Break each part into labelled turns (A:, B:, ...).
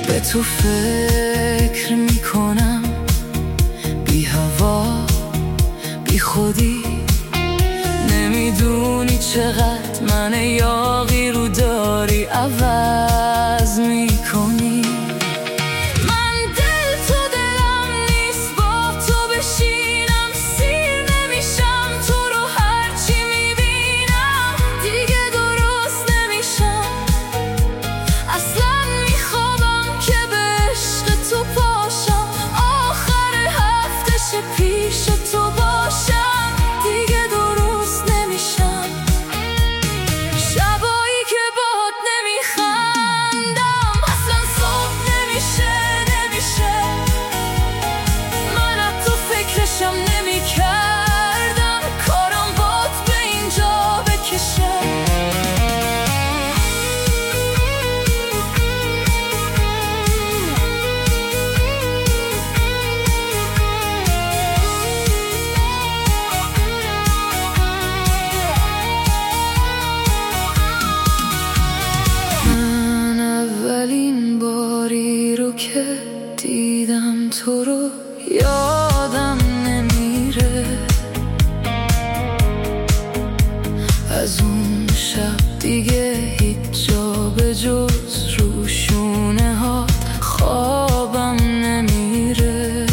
A: به تو فکر میکنم، بی هوا بی خودی. نمیدونی چقدر من یاغی رو داری عوض میکنی. اولین باری رو که دیدم تو رو یادم نمیره. از اون شب دیگه هیچ جا به جز رو شونه ها خوابم نمیره.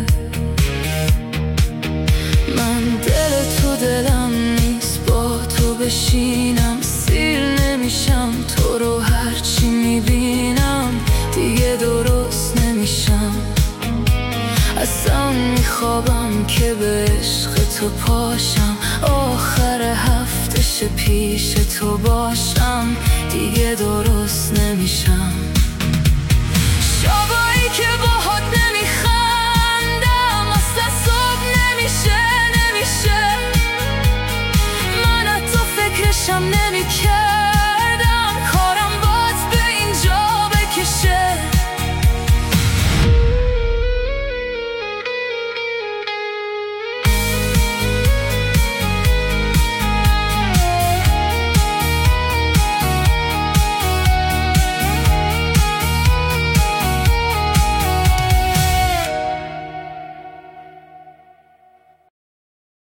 A: من دل تو دلم نیست با تو بشینم، سیر نمیشم تو رو هرچی میبینم دیگه درست نمیشم. اصلا میخوابم که به عشق تو پاشم، آخر هفتش پیش تو باشم دیگه درست نمیشم. شبایی که باهات نمیخندم اصلا صبح نمیشه. من از تو فکرشم نمیکردم،